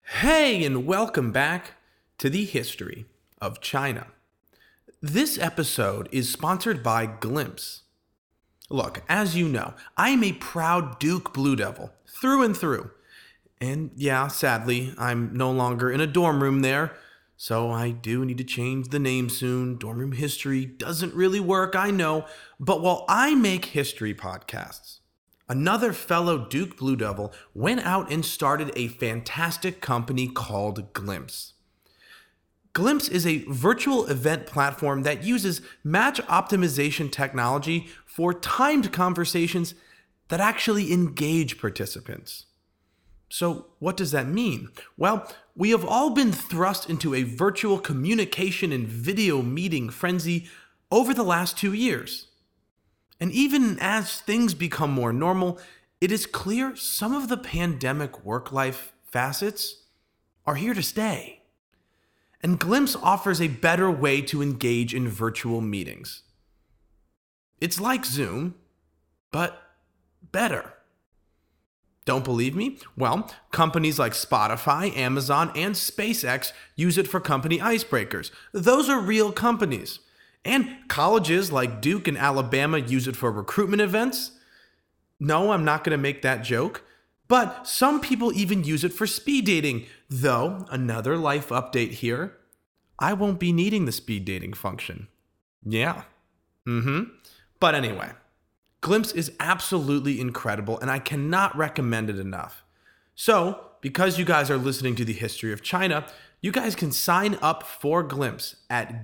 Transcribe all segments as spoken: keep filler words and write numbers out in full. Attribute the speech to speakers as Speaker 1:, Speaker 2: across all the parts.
Speaker 1: Hey, and welcome back to the history of China. This episode is sponsored by Glimpse. Look, as you know, I am a proud Duke Blue Devil, through and through. And yeah, sadly, I'm no longer in a dorm room there, so I do need to change the name soon. Dorm room history doesn't really work, I know, but while I make history podcasts, another fellow Duke Blue Devil went out and started a fantastic company called Glimpse. Glimpse is a virtual event platform that uses match optimization technology for timed conversations that actually engage participants. So, what does that mean? Well, we have all been thrust into a virtual communication and video meeting frenzy over the last two years. And even as things become more normal, it is clear some of the pandemic work-life facets are here to stay. And Glimpse offers a better way to engage in virtual meetings. It's like Zoom, but better. Don't believe me? Well, companies like Spotify, Amazon, and SpaceX use it for company icebreakers. Those are real companies. And colleges like Duke and Alabama use it for recruitment events. No, I'm not going to make that joke. But some people even use it for speed dating. Though, another life update here, I won't be needing the speed dating function. Yeah. Mm-hmm. But anyway, Glimpse is absolutely incredible, and I cannot recommend it enough. So, because you guys are listening to the history of China, you guys can sign up for Glimpse at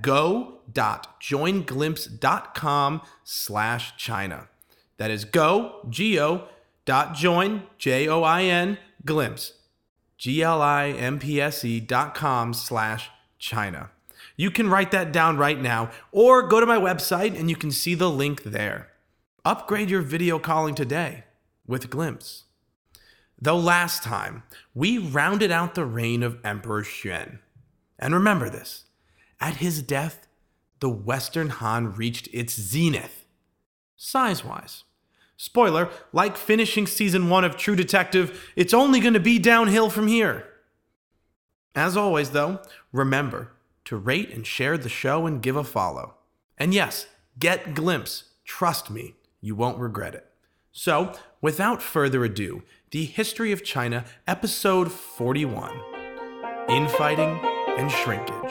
Speaker 1: go.joinglimpse.com slash China. That is go, G-O, dot join, J-O-I-N, glimpse, G-L-I-M-P-S-E dot com slash China. You can write that down right now, or go to my website and you can see the link there. Upgrade your video calling today with Glimpse. Though last time, we rounded out the reign of Emperor Xuan. And remember this, at his death, the Western Han reached its zenith, size-wise. Spoiler, like finishing season one of True Detective, it's only going to be downhill from here. As always, though, remember to rate and share the show and give a follow. And yes, get Glimpse. Trust me, you won't regret it. So, without further ado, the History of China, Episode forty-one, Infighting and Shrinkage.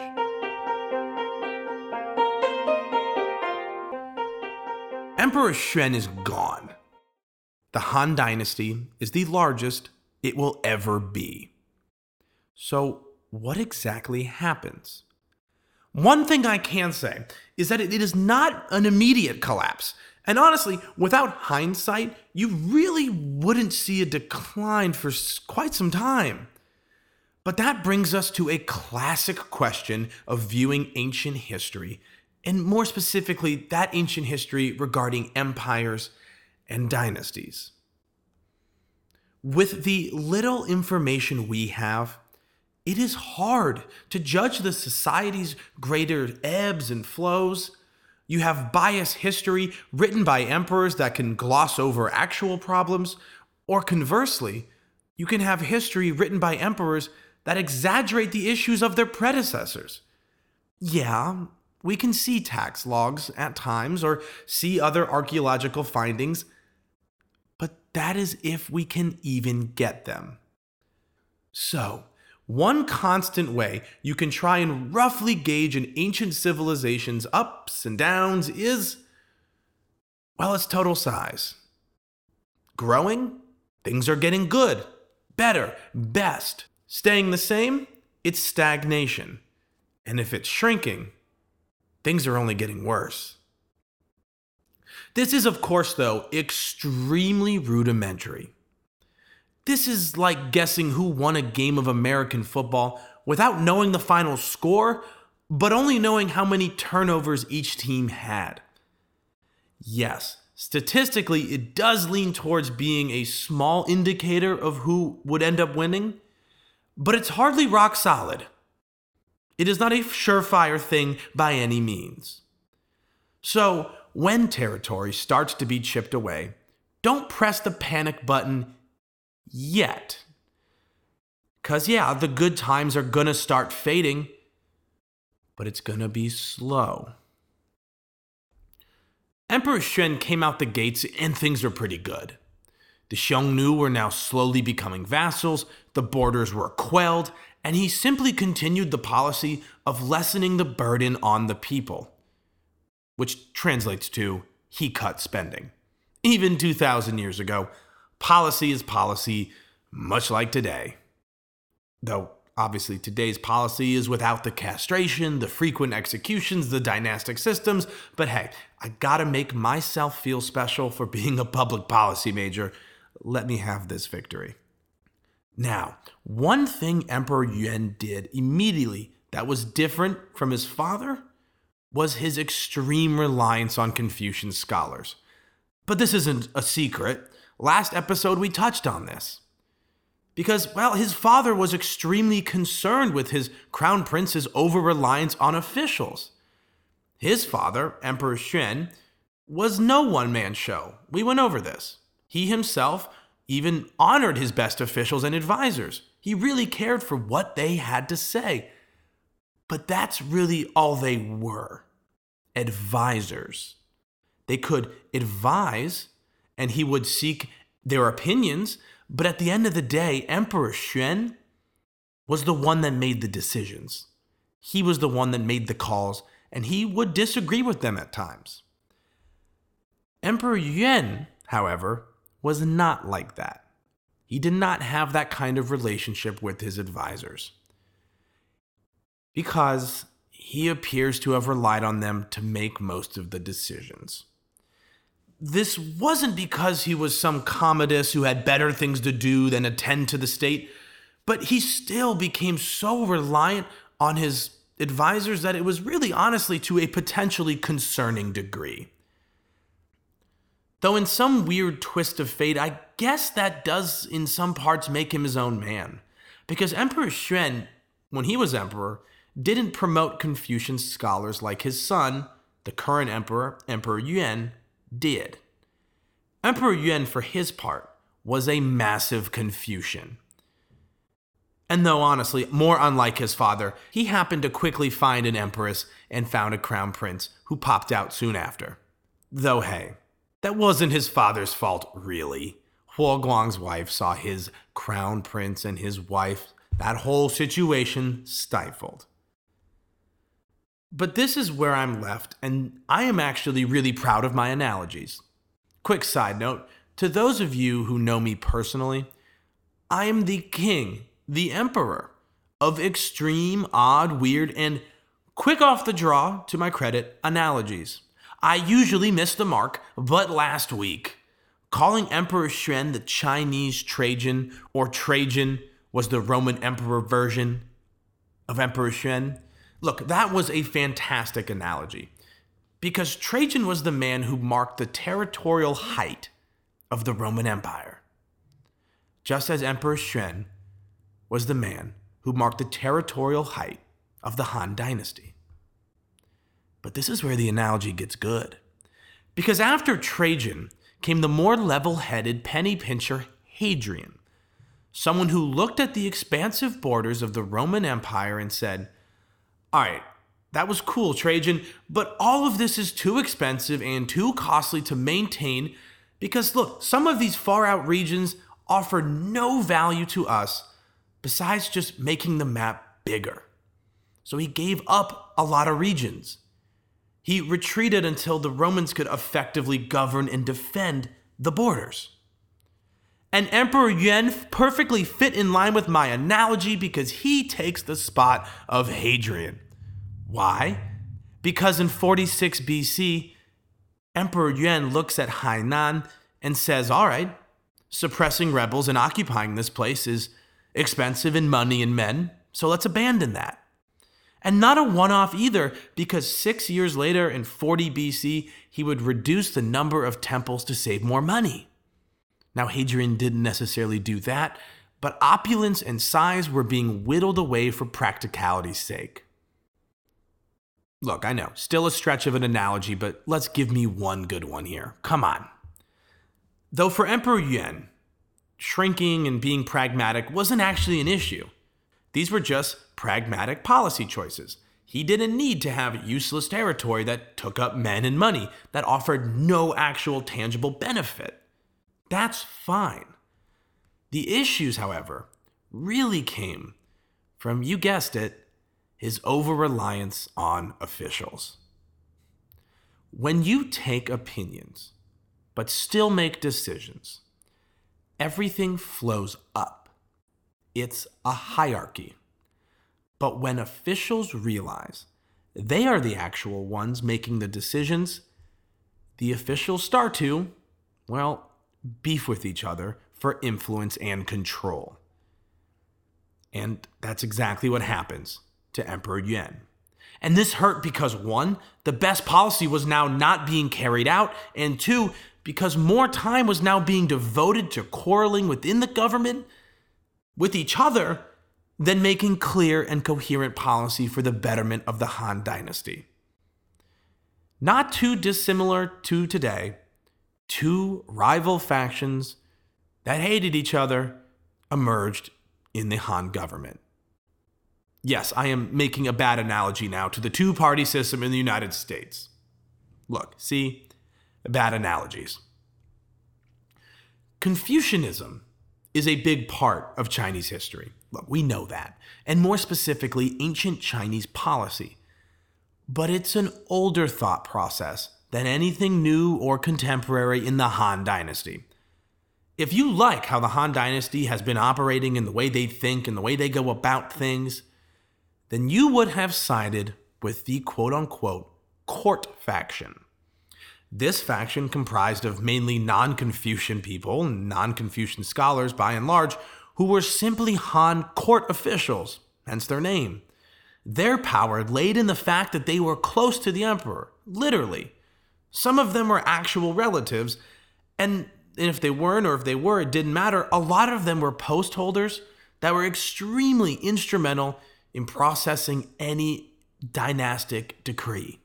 Speaker 1: Emperor Xuan is gone. The Han Dynasty is the largest it will ever be. So, what exactly happens? One thing I can say is that it is not an immediate collapse. And honestly, without hindsight, you really wouldn't see a decline for quite some time. But that brings us to a classic question of viewing ancient history, and more specifically, that ancient history regarding empires and dynasties. With the little information we have, it is hard to judge the society's greater ebbs and flows. You have biased history written by emperors that can gloss over actual problems, or conversely, you can have history written by emperors that exaggerate the issues of their predecessors. Yeah, we can see tax logs at times or see other archaeological findings, but that is if we can even get them. So, one constant way you can try and roughly gauge an ancient civilization's ups and downs is, well, its total size. Growing? Things are getting good, better, best. Staying the same? It's stagnation. And if it's shrinking, things are only getting worse. This is, of course, though, extremely rudimentary. This is like guessing who won a game of American football without knowing the final score, but only knowing how many turnovers each team had. Yes, statistically, it does lean towards being a small indicator of who would end up winning, but it's hardly rock solid. It is not a surefire thing by any means. So, when territory starts to be chipped away, don't press the panic button yet. Because, yeah, the good times are going to start fading, but it's going to be slow. Emperor Xuan came out the gates and things were pretty good. The Xiongnu were now slowly becoming vassals, the borders were quelled, and he simply continued the policy of lessening the burden on the people, which translates to he cut spending. Even two thousand years ago, policy is policy, much like today. Though, obviously, today's policy is without the castration, the frequent executions, the dynastic systems, but hey, I gotta make myself feel special for being a public policy major. Let me have this victory. Now, one thing Emperor Yuan did immediately that was different from his father was his extreme reliance on Confucian scholars. But this isn't a secret. Last episode we touched on this. Because, well, his father was extremely concerned with his crown prince's over-reliance on officials. His father, Emperor Xuan, was no one-man show. We went over this. He himself even honored his best officials and advisors. He really cared for what they had to say. But that's really all they were. Advisors. They could advise, and he would seek their opinions, but at the end of the day, Emperor Xuan was the one that made the decisions. He was the one that made the calls, and he would disagree with them at times. Emperor Yuan, however, was not like that. He did not have that kind of relationship with his advisors, because he appears to have relied on them to make most of the decisions. This wasn't because he was some Commodus who had better things to do than attend to the state, but he still became so reliant on his advisors that it was really honestly to a potentially concerning degree. Though in some weird twist of fate, I guess that does in some parts make him his own man. Because Emperor Xuan, when he was emperor, didn't promote Confucian scholars like his son, the current emperor, Emperor Yuan, did. Emperor Yuan, for his part, was a massive Confucian. And though honestly, more unlike his father, he happened to quickly find an empress and found a crown prince who popped out soon after. Though hey, that wasn't his father's fault, really. Huo Guang's wife saw his crown prince and his wife, that whole situation, stifled. But this is where I'm left, and I am actually really proud of my analogies. Quick side note, to those of you who know me personally, I am the king, the emperor, of extreme, odd, weird, and quick off the draw, to my credit, analogies. I usually miss the mark, but last week, calling Emperor Xuan the Chinese Trajan, or Trajan was the Roman emperor version of Emperor Xuan. Look, that was a fantastic analogy, because Trajan was the man who marked the territorial height of the Roman Empire, just as Emperor Xuan was the man who marked the territorial height of the Han Dynasty. But this is where the analogy gets good, because after Trajan came the more level-headed penny pincher Hadrian, someone who looked at the expansive borders of the Roman Empire and said, all right, that was cool, Trajan, but all of this is too expensive and too costly to maintain because, look, some of these far-out regions offer no value to us besides just making the map bigger. So he gave up a lot of regions. He retreated until the Romans could effectively govern and defend the borders. And Emperor Yuan perfectly fit in line with my analogy because he takes the spot of Hadrian. Why? Because in forty-six B C, Emperor Yuan looks at Hainan and says, all right, suppressing rebels and occupying this place is expensive in money and men, so let's abandon that. And not a one-off either, because six years later in forty B C, he would reduce the number of temples to save more money. Now, Hadrian didn't necessarily do that, but opulence and size were being whittled away for practicality's sake. Look, I know, still a stretch of an analogy, but let's give me one good one here. Come on. Though for Emperor Yuan, shrinking and being pragmatic wasn't actually an issue. These were just pragmatic policy choices. He didn't need to have useless territory that took up men and money, that offered no actual tangible benefit. That's fine. The issues, however, really came from, you guessed it, his over-reliance on officials. When you take opinions, but still make decisions, everything flows up. It's a hierarchy. But when officials realize they are the actual ones making the decisions, the officials start to, well, beef with each other for influence and control. And that's exactly what happens to Emperor Yuan. And this hurt because, one, the best policy was now not being carried out, and two, because more time was now being devoted to quarreling within the government with each other than making clear and coherent policy for the betterment of the Han Dynasty. Not too dissimilar to today, two rival factions that hated each other emerged in the Han government. Yes, I am making a bad analogy now to the two-party system in the United States. Look, see? Bad analogies. Confucianism is a big part of Chinese history. Look, we know that. And more specifically, ancient Chinese policy. But it's an older thought process than anything new or contemporary in the Han Dynasty. If you like how the Han Dynasty has been operating in the way they think and the way they go about things, then you would have sided with the quote-unquote court faction. This faction comprised of mainly non-Confucian people, non-Confucian scholars by and large, who were simply Han court officials, hence their name. Their power laid in the fact that they were close to the emperor, literally. Some of them were actual relatives, and if they weren't or if they were, it didn't matter. A lot of them were post holders that were extremely instrumental in processing any dynastic decree.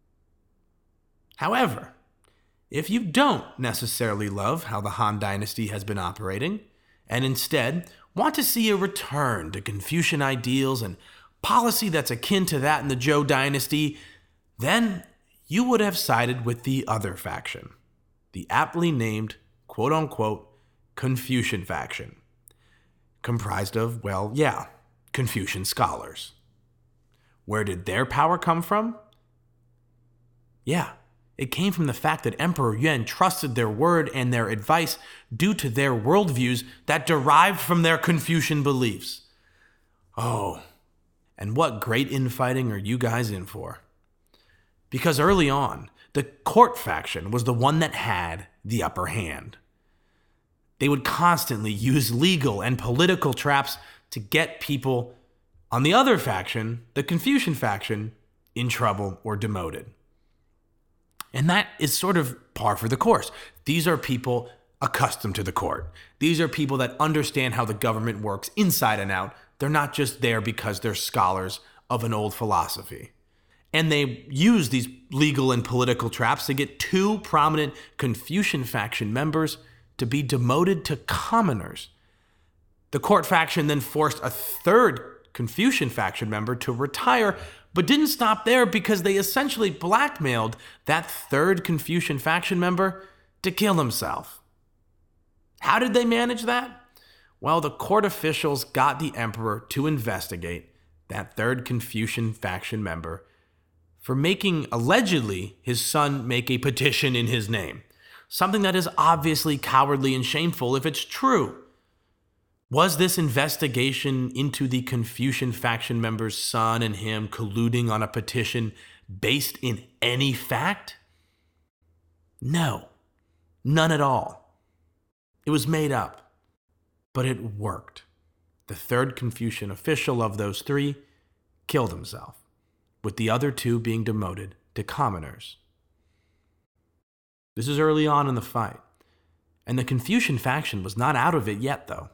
Speaker 1: However, if you don't necessarily love how the Han Dynasty has been operating, and instead want to see a return to Confucian ideals and policy that's akin to that in the Zhou Dynasty, then you would have sided with the other faction, the aptly named, quote-unquote, Confucian faction, comprised of, well, yeah, Confucian scholars. Where did their power come from? Yeah, it came from the fact that Emperor Yuan trusted their word and their advice due to their worldviews that derived from their Confucian beliefs. Oh, and what great infighting are you guys in for? Because early on, the court faction was the one that had the upper hand. They would constantly use legal and political traps to get people on the other faction, the Confucian faction, in trouble or demoted. And that is sort of par for the course. These are people accustomed to the court. These are people that understand how the government works inside and out. They're not just there because they're scholars of an old philosophy. And they use these legal and political traps to get two prominent Confucian faction members to be demoted to commoners. The court faction then forced a third Confucian faction member to retire, but didn't stop there because they essentially blackmailed that third Confucian faction member to kill himself. How did they manage that? Well, the court officials got the emperor to investigate that third Confucian faction member for making, allegedly, his son make a petition in his name. Something that is obviously cowardly and shameful if it's true. Was this investigation into the Confucian faction member's son and him colluding on a petition based in any fact? No, none at all. It was made up, but it worked. The third Confucian official of those three killed himself, with the other two being demoted to commoners. This is early on in the fight, and the Confucian faction was not out of it yet, though.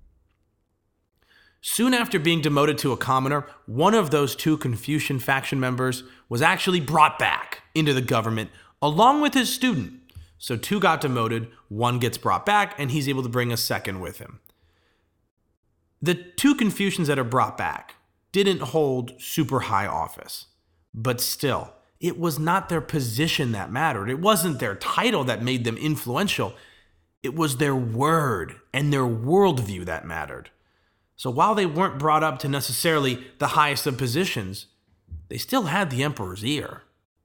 Speaker 1: Soon after being demoted to a commoner, one of those two Confucian faction members was actually brought back into the government along with his student. So two got demoted, one gets brought back, and he's able to bring a second with him. The two Confucians that are brought back didn't hold super high office, but still, it was not their position that mattered. It wasn't their title that made them influential. It was their word and their worldview that mattered. So while they weren't brought up to necessarily the highest of positions, they still had the emperor's ear.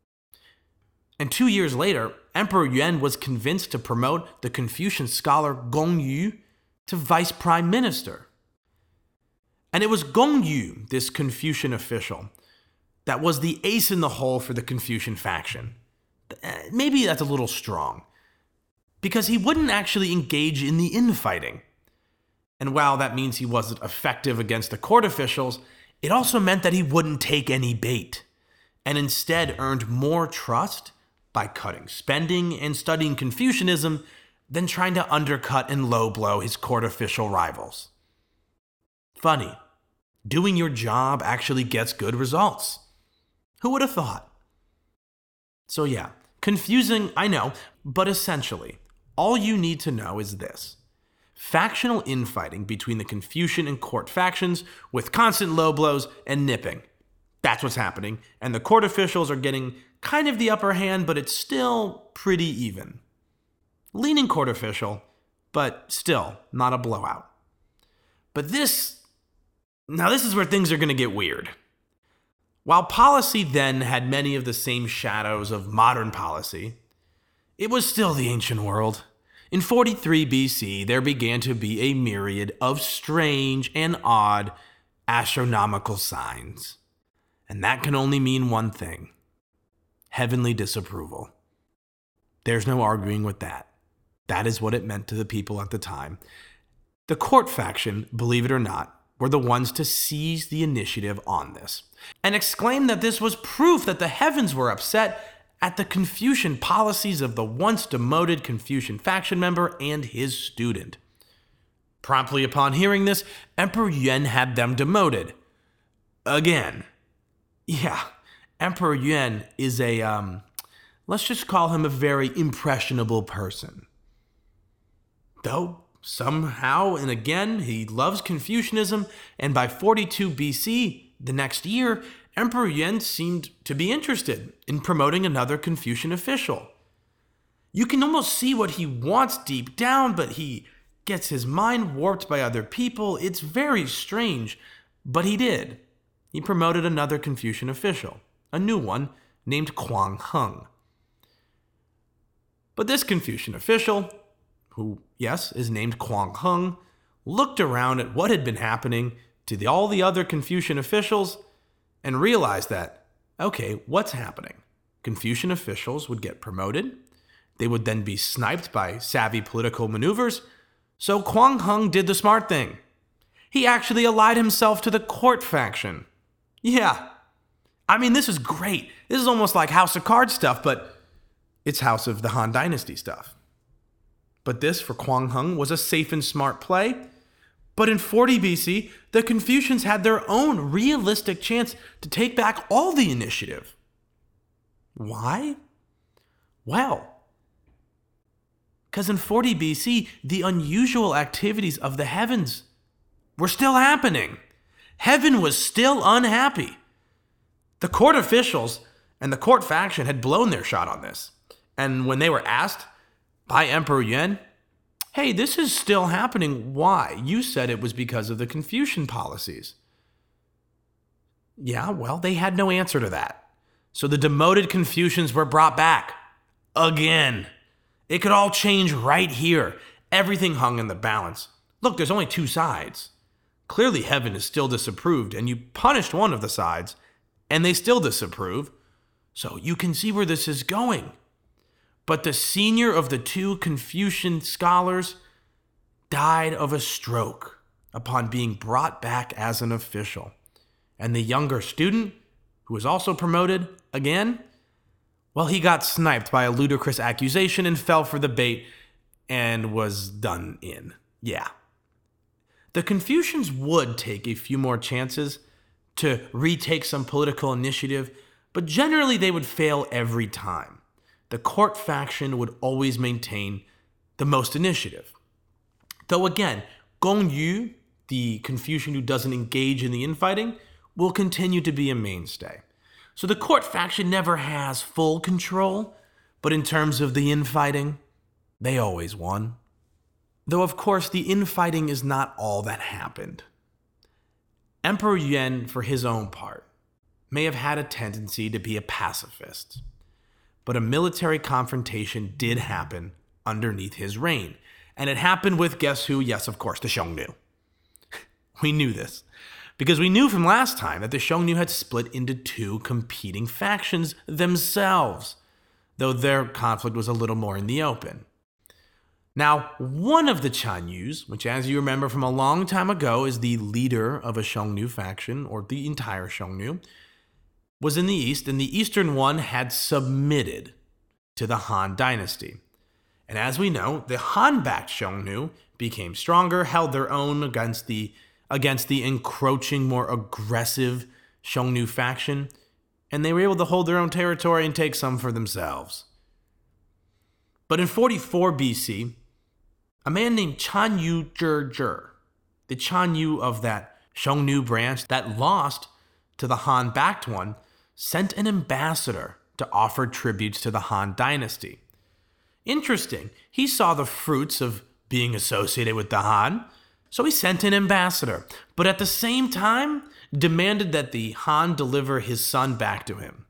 Speaker 1: And two years later, Emperor Yuan was convinced to promote the Confucian scholar Gong Yu to vice prime minister. And it was Gong Yu, this Confucian official, that was the ace in the hole for the Confucian faction. Maybe that's a little strong, because he wouldn't actually engage in the infighting. And while that means he wasn't effective against the court officials, it also meant that he wouldn't take any bait, and instead earned more trust by cutting spending and studying Confucianism than trying to undercut and low blow his court official rivals. Funny, doing your job actually gets good results. Who would have thought? So yeah, confusing, I know, but essentially, all you need to know is this. Factional infighting between the Confucian and court factions with constant low blows and nipping. That's what's happening, and the court officials are getting kind of the upper hand, but it's still pretty even. Leaning court official, but still not a blowout. But this, now this is where things are going to get weird. While policy then had many of the same shadows of modern policy, it was still the ancient world. In forty-three B C, there began to be a myriad of strange and odd astronomical signs. And that can only mean one thing: heavenly disapproval. There's no arguing with that. That is what it meant to the people at the time. The court faction, believe it or not, were the ones to seize the initiative on this, and exclaim that this was proof that the heavens were upset at the Confucian policies of the once demoted Confucian faction member and his student. Promptly upon hearing this, Emperor Yuan had them demoted. Again. Yeah, Emperor Yuan is a, um, let's just call him a very impressionable person. Though, somehow and again, he loves Confucianism, and by forty-two B C, the next year, Emperor Yuan seemed to be interested in promoting another Confucian official. You can almost see what he wants deep down, but he gets his mind warped by other people. It's very strange, but he did. He promoted another Confucian official, a new one named Quang Heng. But this Confucian official, who, yes, is named Quang Heng, looked around at what had been happening to the, all the other Confucian officials and realized that, okay, what's happening? Confucian officials would get promoted. They would then be sniped by savvy political maneuvers. So Quang Heng did the smart thing. He actually allied himself to the court faction. Yeah. I mean, this is great. This is almost like House of Cards stuff, but it's House of the Han Dynasty stuff. But this, for Quang Heng, was a safe and smart play. But in forty B C, the Confucians had their own realistic chance to take back all the initiative. Why? Well, because in forty B C, the unusual activities of the heavens were still happening. Heaven was still unhappy. The court officials and the court faction had blown their shot on this. And when they were asked by Emperor Yuan, hey, this is still happening. Why? You said it was because of the Confucian policies. Yeah, well, they had no answer to that. So the demoted Confucians were brought back. Again. It could all change right here. Everything hung in the balance. Look, there's only two sides. Clearly heaven is still disapproved, and you punished one of the sides, and they still disapprove. So you can see where this is going. But the senior of the two Confucian scholars died of a stroke upon being brought back as an official. And the younger student, who was also promoted again, well, he got sniped by a ludicrous accusation and fell for the bait and was done in. Yeah. The Confucians would take a few more chances to retake some political initiative, but generally they would fail every time. The court faction would always maintain the most initiative. Though again, Gong Yu the Confucian who doesn't engage in the infighting, will continue to be a mainstay. So the court faction never has full control, but in terms of the infighting, they always won. Though of course the infighting is not all that happened. Emperor Yuan, for his own part, may have had a tendency to be a pacifist, but a military confrontation did happen underneath his reign, and it happened with, guess who? Yes, of course, the Xiongnu. We knew this, because we knew from last time that the Xiongnu had split into two competing factions themselves, though their conflict was a little more in the open. Now, one of the Chanyus, which as you remember from a long time ago is the leader of a Xiongnu faction, or the entire Xiongnu, was in the east, and the eastern one had submitted to the Han dynasty. And as we know, the Han-backed Xiongnu became stronger, held their own against the against the encroaching, more aggressive Xiongnu faction, and they were able to hold their own territory and take some for themselves. But in forty-four B C, a man named Chanyu Zhizhi, the Chanyu of that Xiongnu branch that lost to the Han-backed one, sent an ambassador to offer tributes to the Han dynasty. Interesting, he saw the fruits of being associated with the Han, so he sent an ambassador, but at the same time demanded that the Han deliver his son back to him.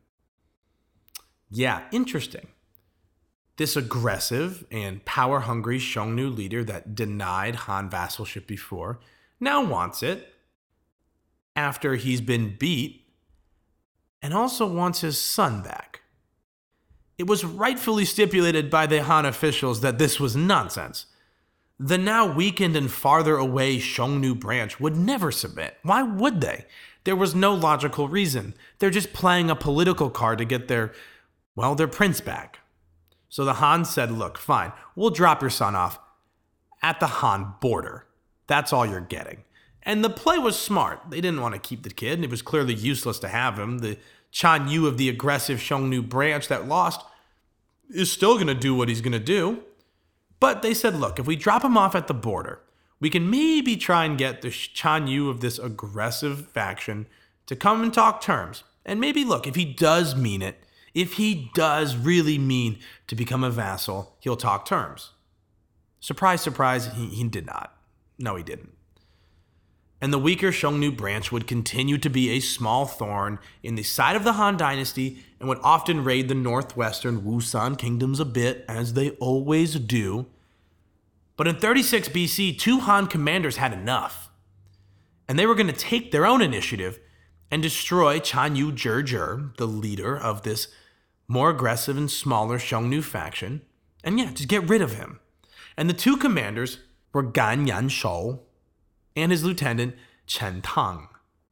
Speaker 1: Yeah, interesting. This aggressive and power-hungry Xiongnu leader that denied Han vassalship before now wants it after he's been beat, and also wants his son back. It was rightfully stipulated by the Han officials that this was nonsense. The now weakened and farther away Xiongnu branch would never submit. Why would they? There was no logical reason. They're just playing a political card to get their, well, their prince back. So the Han said, look, fine, we'll drop your son off at the Han border. That's all you're getting. And the play was smart. They didn't want to keep the kid, and it was clearly useless to have him. The Chanyu of the aggressive Xiongnu branch that lost is still going to do what he's going to do. But they said, look, if we drop him off at the border, we can maybe try and get the Chanyu of this aggressive faction to come and talk terms. And maybe, look, if he does mean it, if he does really mean to become a vassal, he'll talk terms. Surprise, surprise, he, he did not. No, he didn't. And the weaker Xiongnu branch would continue to be a small thorn in the side of the Han dynasty and would often raid the northwestern Wusan kingdoms a bit, as they always do. But in thirty-six B C, two Han commanders had enough, and they were going to take their own initiative and destroy Chanyu Zhizhi, the leader of this more aggressive and smaller Xiongnu faction, and yeah, just get rid of him. And the two commanders were Gan Yanshou and his lieutenant, Chen Tang.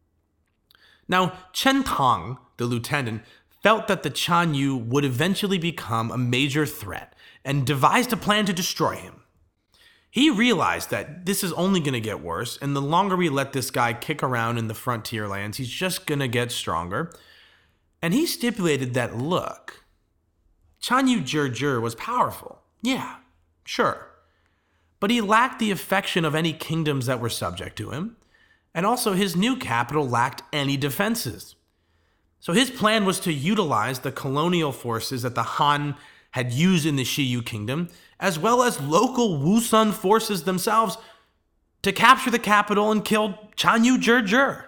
Speaker 1: Now, Chen Tang, the lieutenant, felt that the Chanyu would eventually become a major threat and devised a plan to destroy him. He realized that this is only going to get worse, and the longer we let this guy kick around in the frontier lands, he's just going to get stronger. And he stipulated that, look, Chanyu Zhizhi was powerful. Yeah, sure. But he lacked the affection of any kingdoms that were subject to him, and also his new capital lacked any defenses. So his plan was to utilize the colonial forces that the Han had used in the Xiyu kingdom, as well as local Wusun forces themselves, to capture the capital and kill Chanyu Zhizhi.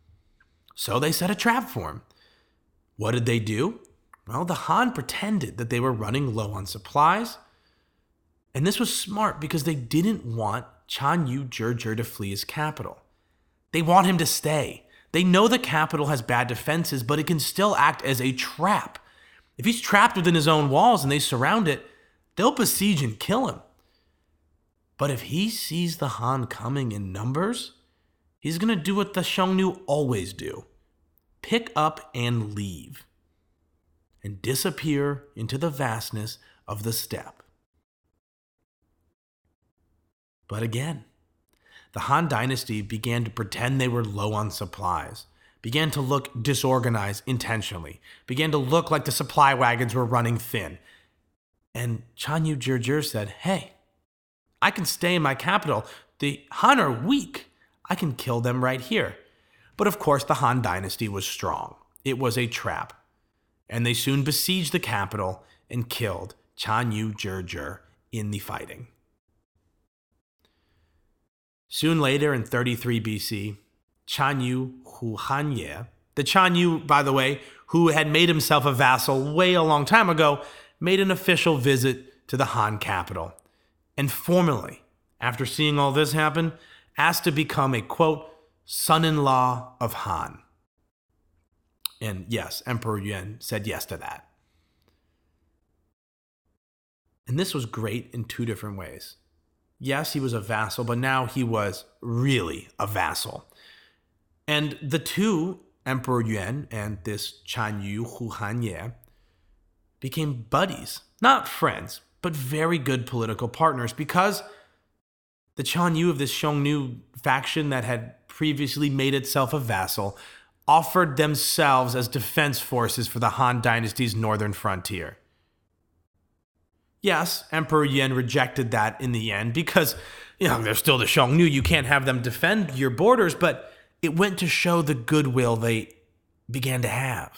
Speaker 1: So they set a trap for him. What did they do? Well, the Han pretended that they were running low on supplies, and this was smart because they didn't want Chanyu Zhizhi to flee his capital. They want him to stay. They know the capital has bad defenses, but it can still act as a trap. If he's trapped within his own walls and they surround it, they'll besiege and kill him. But if he sees the Han coming in numbers, he's going to do what the Xiongnu always do. Pick up and leave. And disappear into the vastness of the steppe. But again, the Han dynasty began to pretend they were low on supplies, began to look disorganized intentionally, began to look like the supply wagons were running thin. And Chanyu Zhizhi said, hey, I can stay in my capital. The Han are weak. I can kill them right here. But of course, the Han Dynasty was strong. It was a trap. And they soon besieged the capital and killed Chan Yu Zhizhi in the fighting. Soon later, in thirty-three B C, Chan Yu Huanye, the Chan Yu, by the way, who had made himself a vassal way a long time ago, made an official visit to the Han capital, and formally, after seeing all this happen, asked to become a, quote, son-in-law of Han. And yes, Emperor Yuan said yes to that. And this was great in two different ways. Yes, he was a vassal, but now he was really a vassal. And the two, Emperor Yuan and this Chan Yu Huanye, became buddies. Not friends, but very good political partners, because the Chan Yu of this Xiongnu faction that had previously made itself a vassal offered themselves as defense forces for the Han Dynasty's northern frontier. Yes, Emperor Yuan rejected that in the end because, you know, they're still the Xiongnu. You can't have them defend your borders, but it went to show the goodwill they began to have.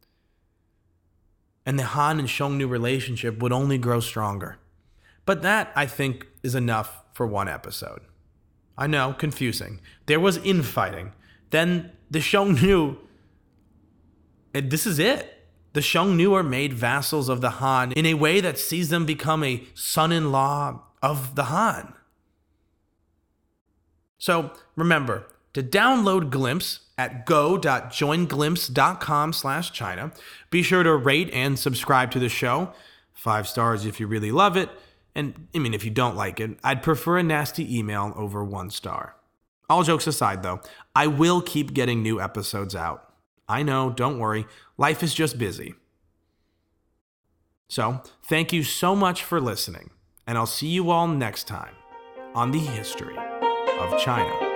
Speaker 1: And the Han and Xiongnu relationship would only grow stronger. But that, I think, is enough for one episode. I know, confusing. There was infighting. Then the Xiongnu, and this is it. The Xiongnu are made vassals of the Han in a way that sees them become a son-in-law of the Han. So remember, to download Glimpse at go.joinglimpse.com slash China, be sure to rate and subscribe to the show. Five stars if you really love it. And, I mean, if you don't like it, I'd prefer a nasty email over one star. All jokes aside, though, I will keep getting new episodes out. I know, don't worry. Life is just busy. So, thank you so much for listening, and I'll see you all next time on the History of China.